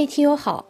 位听友好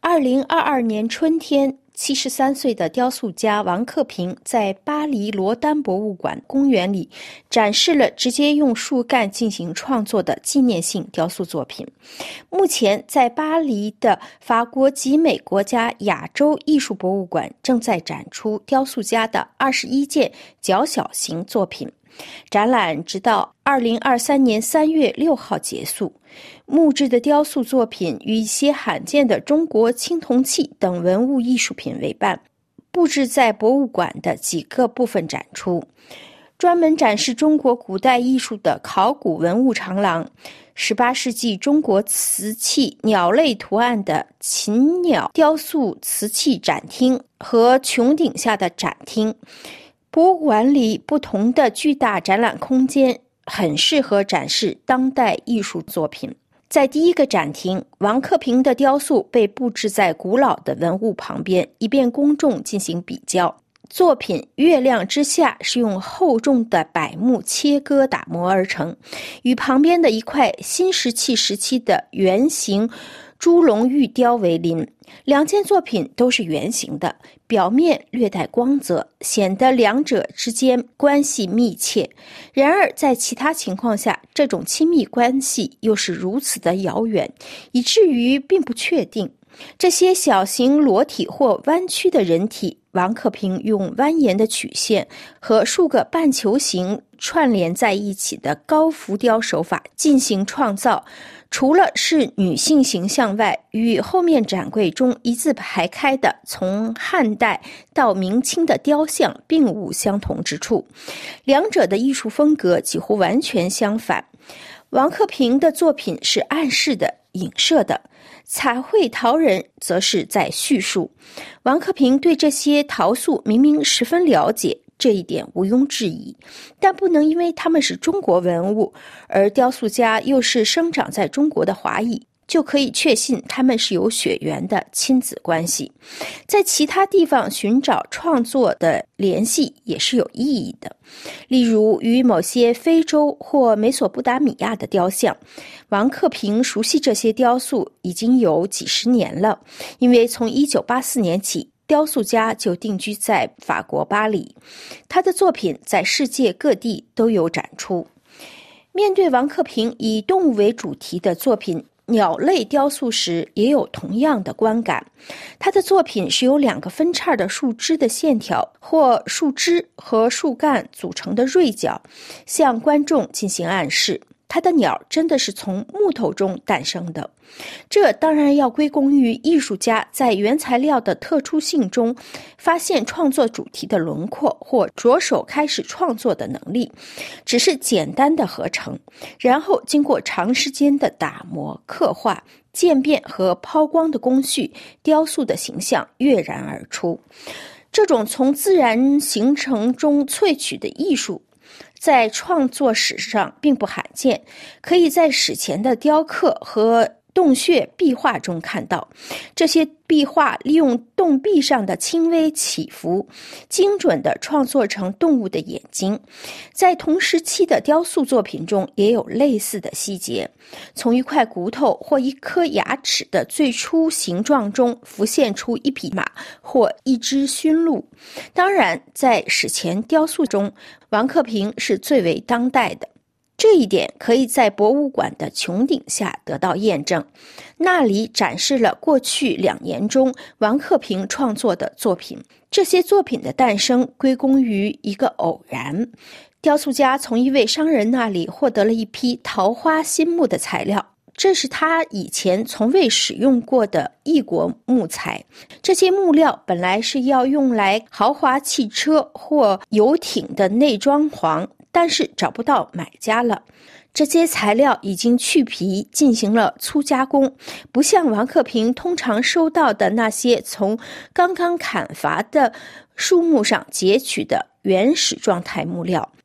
，2022年春天，73岁的雕塑家王克平在巴黎罗丹博物馆公园里展示了直接用树干进行创作的纪念性雕塑作品。目前在巴黎的法国集美国家亚洲艺术博物馆正在展出雕塑家的21件较小型作品。展览直到2023年3月6号结束。木质的雕塑作品与一些罕见的中国青铜器等文物艺术品为伴，布置在博物馆的几个部分展出。专门展示中国古代艺术的考古文物长廊、18世纪中国瓷器鸟类图案的禽鸟雕塑瓷器展厅和穹顶下的展厅。博物馆里不同的巨大展览空间很适合展示当代艺术作品。在第一个展厅，王克平的雕塑被布置在古老的文物旁边，以便公众进行比较。作品《月亮之下》是用厚重的柏木切割打磨而成，与旁边的一块新石器时期的圆形猪龙玉雕为邻。两件作品都是圆形的，表面略带光泽，显得两者之间关系密切。然而在其他情况下，这种亲密关系又是如此的遥远，以至于并不确定。这些小型裸体或弯曲的人体，王克平用蜿蜒的曲线和数个半球形串联在一起的高浮雕手法进行创造。除了是女性形象外，与后面展柜中一字排开的从汉代到明清的雕像并无相同之处，两者的艺术风格几乎完全相反。王克平的作品是暗示的、影射的，彩绘陶人则是在叙述。王克平对这些陶塑明明十分了解，这一点毋庸置疑，但不能因为他们是中国文物，而雕塑家又是生长在中国的华裔，就可以确信他们是有血缘的亲子关系。在其他地方寻找创作的联系也是有意义的，例如与某些非洲或美索不达米亚的雕像。王克平熟悉这些雕塑已经有几十年了，因为从1984年起，雕塑家就定居在法国巴黎，他的作品在世界各地都有展出。面对王克平以动物为主题的作品鸟类雕塑时，也有同样的观感。他的作品是由两个分叉的树枝的线条或树枝和树干组成的锐角，向观众进行暗示。他的鸟真的是从木头中诞生的，这当然要归功于艺术家在原材料的特殊性中发现创作主题的轮廓或着手开始创作的能力。只是简单的合成，然后经过长时间的打磨、刻画、渐变和抛光的工序，雕塑的形象跃然而出。这种从自然形成中萃取的艺术在创作史上并不罕见，可以在史前的雕刻和洞穴壁画中看到。这些壁画利用洞壁上的轻微起伏，精准地创作成动物的眼睛。在同时期的雕塑作品中也有类似的细节，从一块骨头或一颗牙齿的最初形状中浮现出一匹马或一只驯鹿。当然，在史前雕塑中，王克平是最为当代的。这一点可以在博物馆的穹顶下得到验证，那里展示了过去2年中王克平创作的作品。这些作品的诞生归功于一个偶然，雕塑家从一位商人那里获得了一批桃花心木的材料，这是他以前从未使用过的异国木材。这些木料本来是要用来豪华汽车或游艇的内装潢，但是找不到买家了。这些材料已经去皮进行了粗加工，不像王克平通常收到的那些从刚刚砍伐的树木上截取的原始状态木料。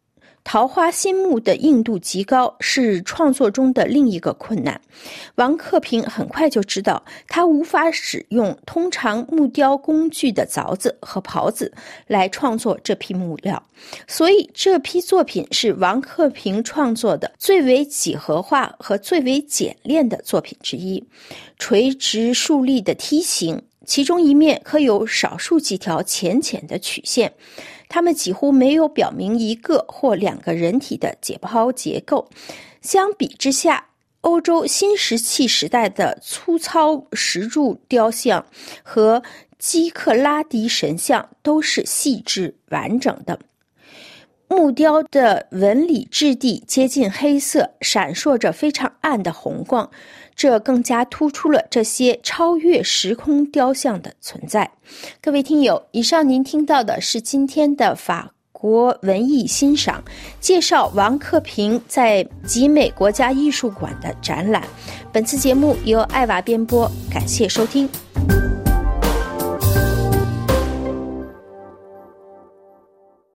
桃花心木的硬度极高，是创作中的另一个困难。王克平很快就知道，他无法使用通常木雕工具的凿子和刨子来创作这批木料，所以这批作品是王克平创作的最为几何化和最为简练的作品之一。垂直竖立的梯形，其中一面刻有少数几条浅浅的曲线，它们几乎没有表明一个或两个人体的解剖结构。相比之下，欧洲新石器时代的粗糙石柱雕像和基克拉迪神像都是细致完整的。木雕的纹理质地接近黑色，闪烁着非常暗的红光，这更加突出了这些超越时空雕像的存在。各位听友，以上您听到的是今天的法国文艺欣赏，介绍王克平在集美国家艺术馆的展览。本次节目由艾娃编播，感谢收听。